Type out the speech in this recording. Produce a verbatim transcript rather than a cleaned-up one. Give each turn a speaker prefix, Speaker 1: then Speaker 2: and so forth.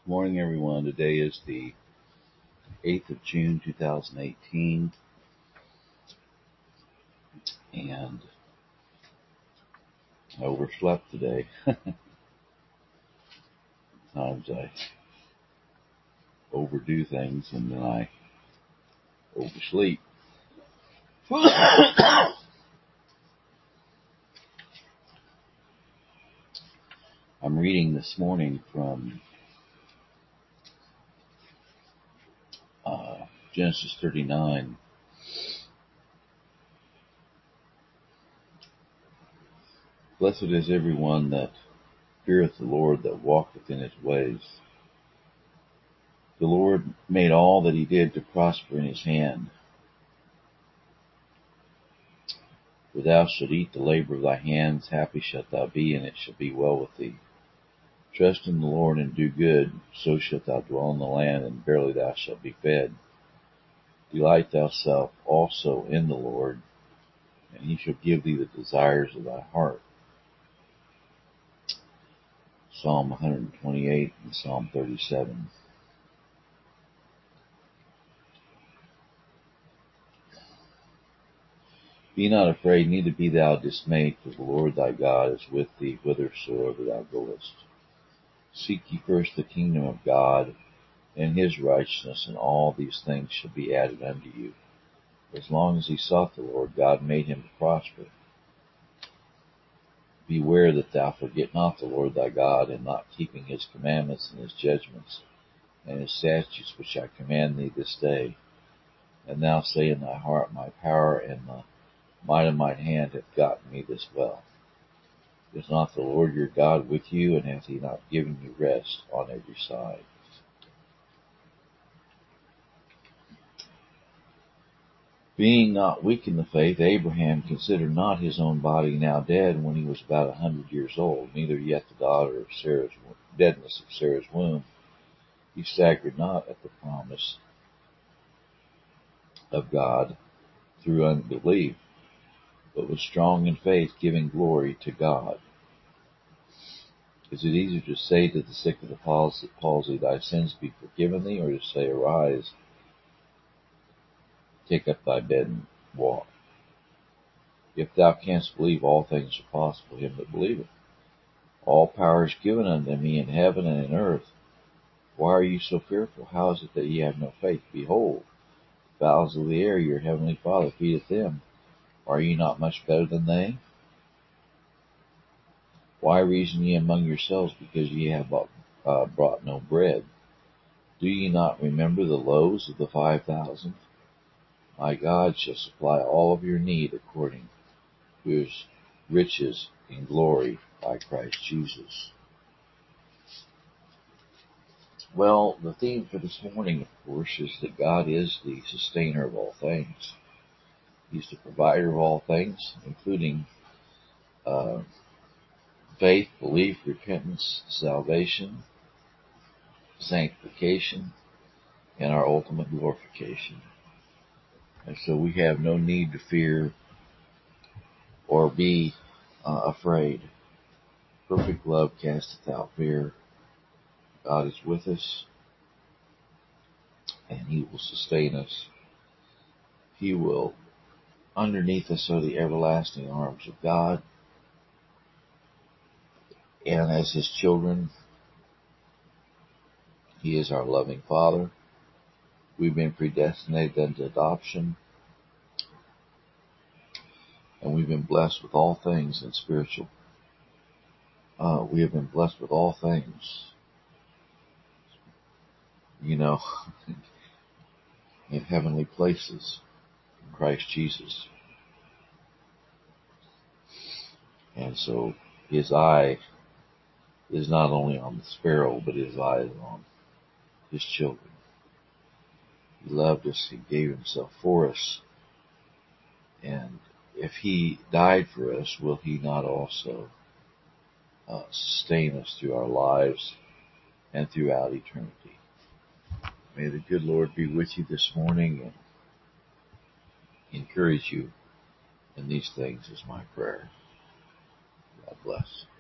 Speaker 1: Good morning, everyone. Today is the eighth of June, two thousand eighteen, and I overslept today. Sometimes I overdo things and then I oversleep. I'm reading this morning from uh, Genesis thirty-nine. Blessed is everyone that feareth the Lord, that walketh in his ways. The Lord made all that he did to prosper in his hand. For thou shalt eat the labor of thy hands, happy shalt thou be, and it shall be well with thee. Trust in the Lord and do good, so shalt thou dwell in the land, and verily thou shalt be fed. Delight thyself also in the Lord, and he shall give thee the desires of thy heart. Psalm one twenty-eight and Psalm thirty-seven. Be not afraid, neither be thou dismayed, for the Lord thy God is with thee whithersoever thou goest. Seek ye first the kingdom of God and his righteousness, and all these things shall be added unto you. As long as he sought the Lord, God made him to prosper. Beware that thou forget not the Lord thy God, in not keeping his commandments and his judgments and his statutes which I command thee this day. And thou say in thy heart, My power and the might of mine hand hath gotten me this well. Is not the Lord your God with you, and hath he not given you rest on every side? Being not weak in the faith, Abraham considered not his own body now dead, when he was about a hundred years old, neither yet the daughter of Sarah's deadness of Sarah's womb. He staggered not at the promise of God through unbelief, but was strong in faith, giving glory to God. Is it easier to say to the sick of the palsy, Thy sins be forgiven thee, or to say, Arise, take up thy bed and walk? If thou canst believe, all things are possible to him that believeth. All power is given unto me in heaven and in earth. Why are you so fearful? How is it that ye have no faith? Behold, the fowls of the air, your heavenly Father feedeth them. Are ye not much better than they? Why reason ye among yourselves, because ye have uh, brought no bread? Do ye not remember the loaves of the five thousand? My God shall supply all of your need according to his riches in glory by Christ Jesus. Well, the theme for this morning, of course, is that God is the sustainer of all things. He's the provider of all things, including uh, faith, belief, repentance, salvation, sanctification, and our ultimate glorification. And so we have no need to fear or be uh, afraid. Perfect love casteth out fear. God is with us, and he will sustain us. He will, underneath us are the everlasting arms of God. And as his children, he is our loving Father. We've been predestinated unto adoption, and we've been blessed with all things in spiritual. Uh, we have been blessed with all things, you know, in heavenly places in Christ Jesus. And so his eye is not only on the sparrow, but his eye is on his children. He loved us. He gave himself for us. And if he died for us, will he not also uh, sustain us through our lives and throughout eternity? May the good Lord be with you this morning and encourage you in these things is my prayer. God bless.